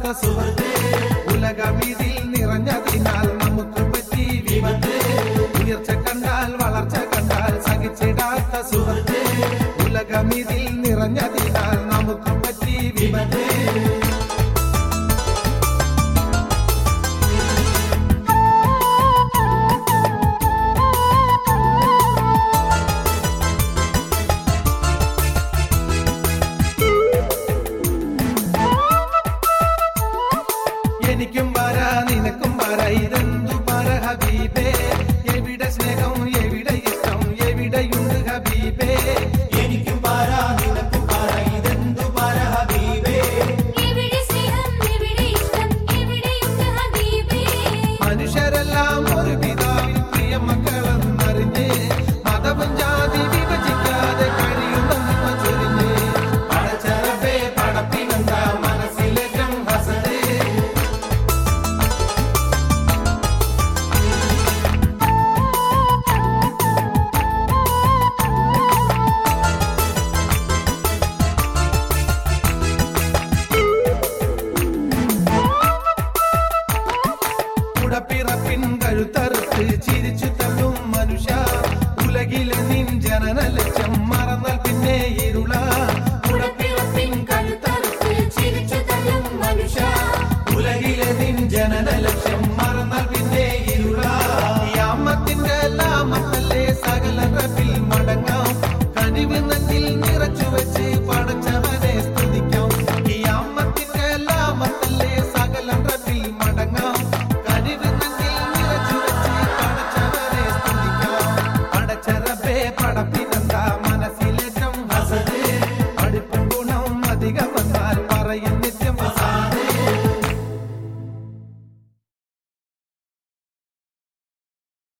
സുഹൃത്ത് ഉലകമിതിൽ നിറഞ്ഞതിനാൽ നമുക്ക് പറ്റി വിപത്ത് ഉയർച്ച കണ്ടാൽ വളർച്ച കണ്ടാൽ സഹിച്ചിടാത്ത സുഹൃത്ത് ഉലകമിതിൽ നിറഞ്ഞതിനാൽ നമുക്ക് പറ്റി വിപത്ത് എനിക്കും പാരാ നിനക്കും പാരാ ഇതെന്തു പറ ഹബീബേ എവിടെ സ്നേഹം എവിടെ ഇഷ്ടം എവിടെയുണ്ട് ഹബീബേ എനിക്കും പാരാ നിനക്കും പാരാ ഇതെന്തു പറ ഹബീബേ എവിടെ സ്നേഹം എവിടെ ഇഷ്ടം എവിടെയുണ്ട് ഹബീബേ മനുഷ്യരെല്ലാം ഒരു പിതാവിൻ പ്രിയ മക്കളെന്നറിഞ്ഞ് മതവും ജാതി വിഭജിക്കാതെ കഴിയുമെന്ന് ചൊരിഞ്ഞ് പടച്ചറബേ പടപ്പിനെന്താ മനസ്സിലേക്കും ഹസദ് പിറപ്പിൻ കഴുത്തറുത്ത് ചിരിച്ചു തള്ളും മനുഷ്യ ഉലകിലെ നിൻ ജനന ലക്ഷ്യം മറന്നാൽ പിന്നെ ഇരുള പിറപ്പിൻ കഴുത്തറുത്ത് ചിരിച്ചു തള്ളും മനുഷ്യ ഉലകിലെ നിൻ ജനന ലക്ഷ്യം